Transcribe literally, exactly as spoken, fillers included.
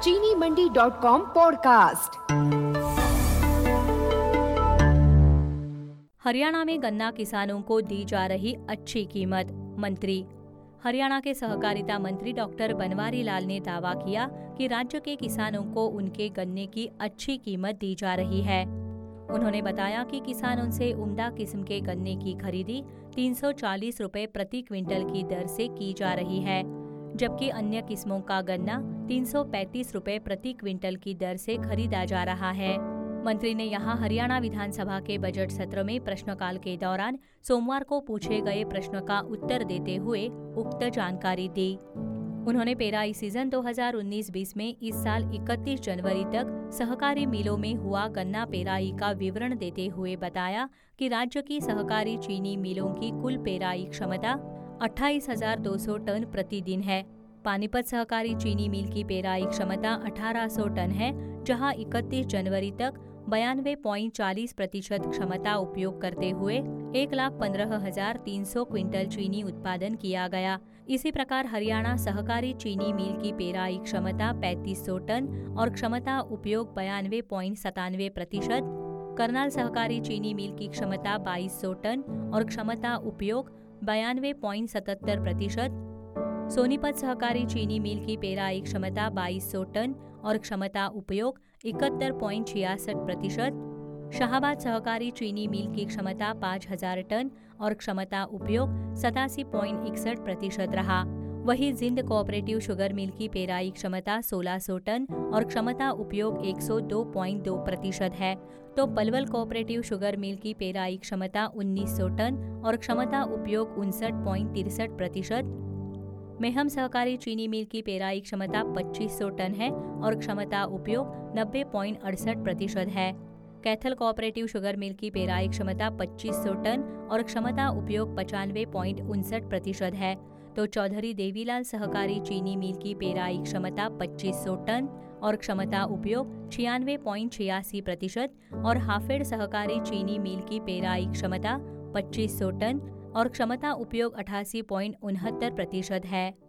चीनी Mandi dot com podcast. Haryana में गन्ना किसानों को दी जा रही अच्छी कीमत। मंत्री हरियाणा के सहकारिता मंत्री डॉक्टर बनवारी लाल ने दावा किया कि राज्य के किसानों को उनके गन्ने की अच्छी कीमत दी जा रही है। उन्होंने बताया कि किसानों से उम्दा किस्म के गन्ने की खरीदी तीन सौ चालीस रुपए प्रति क्विंटल की दर से की जा रही है, जबकि अन्य किस्मों का गन्ना तीन सौ पैंतीस रुपए प्रति क्विंटल की दर से खरीदा जा रहा है। मंत्री ने यहां हरियाणा विधानसभा के बजट सत्र में प्रश्नकाल के दौरान सोमवार को पूछे गए प्रश्न का उत्तर देते हुए उक्त जानकारी दी। उन्होंने पेराई सीजन दो हज़ार उन्नीस बीस में इस साल इकतीस जनवरी तक सहकारी मिलों में हुआ गन्ना पेराई का विवरण देते हुए बताया कि राज्य की सहकारी चीनी मिलों की कुल पेराई क्षमता अट्ठाईस हजार दो सौ टन प्रतिदिन है। पानीपत सहकारी चीनी मिल की पेराई क्षमता अठारह सौ टन है, जहां इकतीस जनवरी तक बयानवे पॉइंट चालीस प्रतिशत क्षमता उपयोग करते हुए एक लाख पंद्रह हजार तीन सौ क्विंटल चीनी उत्पादन किया गया। इसी प्रकार हरियाणा सहकारी चीनी मिल की पेराई क्षमता पैंतीस सौ टन और क्षमता उपयोग बयानवे पॉइंट सतानवे प्रतिशत, करनाल सहकारी चीनी मिल की क्षमता बाईस सौ टन और क्षमता उपयोग बयानवे पॉइंट सतहत्तर प्रतिशत, सोनीपत सहकारी चीनी मिल की पेराई क्षमता बाईस सौ टन और क्षमता उपयोग इकहत्तर पॉइंट छियासठ प्रतिशत, शाहबाद सहकारी चीनी मिल की क्षमता पाँच हजार टन और क्षमता उपयोग सतासी पॉइंट इकसठ प्रतिशत रहा। वहीं जिंद कोऑपरेटिव शुगर मिल की पेराई क्षमता सोलह सौ टन और क्षमता उपयोग एक सौ दो पॉइंट दो प्रतिशत है, तो पलवल कोऑपरेटिव शुगर मिल की पेराई क्षमता उन्नीस सौ टन और क्षमता उपयोग उनसठ पॉइंट तिरसठ प्रतिशत, मेहम सहकारी चीनी मिल की पेराई क्षमता पच्चीस सौ टन है और क्षमता उपयोग नब्बे पॉइंट अड़सठ प्रतिशत है। कैथल कोऑपरेटिव शुगर मिल की पेराई क्षमता पच्चीस सौ टन और क्षमता उपयोग पचानवे पॉइंट उनसठ प्रतिशत है, तो चौधरी देवीलाल सहकारी चीनी मिल की पेराई क्षमता पच्चीस सौ टन और क्षमता उपयोग छियानवे पॉइंट छियासी प्रतिशत और हाफेड़ सहकारी चीनी मिल की पेराई क्षमता पच्चीस सौ टन और क्षमता उपयोग अठासी पॉइंट उनहत्तर प्रतिशत है।